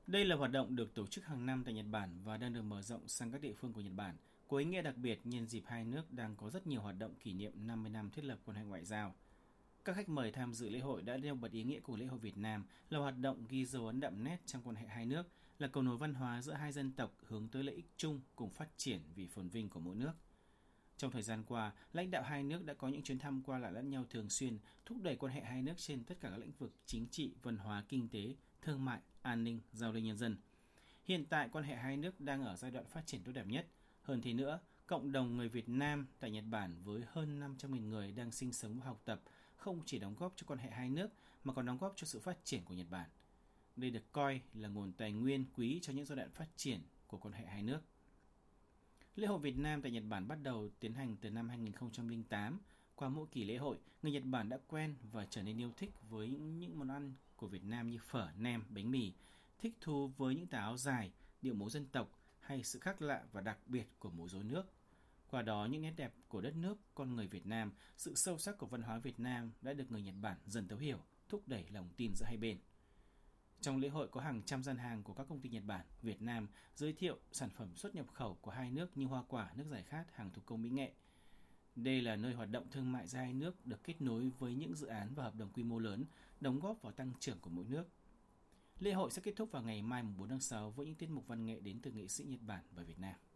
Đây là hoạt động được tổ chức hàng năm tại Nhật Bản và đang được mở rộng sang các địa phương của Nhật Bản, có ý nghĩa đặc biệt nhân dịp hai nước đang có rất nhiều hoạt động kỷ niệm 50 năm thiết lập quan hệ ngoại giao. Các khách mời tham dự lễ hội đã nêu bật ý nghĩa của lễ hội Việt Nam là hoạt động ghi dấu ấn đậm nét trong quan hệ hai nước, là cầu nối văn hóa giữa hai dân tộc hướng tới lợi ích chung cùng phát triển vì phồn vinh của mỗi nước. Trong thời gian qua, lãnh đạo hai nước đã có những chuyến thăm qua lại lẫn nhau thường xuyên, thúc đẩy quan hệ hai nước trên tất cả các lĩnh vực chính trị, văn hóa, kinh tế, thương mại, an ninh, giao lưu nhân dân. Hiện tại, quan hệ hai nước đang ở giai đoạn phát triển tốt đẹp nhất. Hơn thế nữa, cộng đồng người Việt Nam tại Nhật Bản với hơn 500.000 người đang sinh sống và học tập không chỉ đóng góp cho quan hệ hai nước mà còn đóng góp cho sự phát triển của Nhật Bản. Đây được coi là nguồn tài nguyên quý cho những giai đoạn phát triển của quan hệ hai nước. Lễ hội Việt Nam tại Nhật Bản bắt đầu tiến hành từ năm 2008. Qua mỗi kỳ lễ hội, người Nhật Bản đã quen và trở nên yêu thích với những món ăn của Việt Nam như phở, nem, bánh mì, thích thú với những tà áo dài, điệu múa dân tộc hay sự khác lạ và đặc biệt của múa rối nước. Qua đó, những nét đẹp của đất nước, con người Việt Nam, sự sâu sắc của văn hóa Việt Nam đã được người Nhật Bản dần thấu hiểu, thúc đẩy lòng tin giữa hai bên. Trong lễ hội có hàng trăm gian hàng của các công ty Nhật Bản, Việt Nam giới thiệu sản phẩm xuất nhập khẩu của hai nước như hoa quả, nước giải khát, hàng thủ công mỹ nghệ. Đây là nơi hoạt động thương mại giữa hai nước được kết nối với những dự án và hợp đồng quy mô lớn, đóng góp vào tăng trưởng của mỗi nước. Lễ hội sẽ kết thúc vào ngày mai 4 tháng 6 với những tiết mục văn nghệ đến từ nghệ sĩ Nhật Bản và Việt Nam.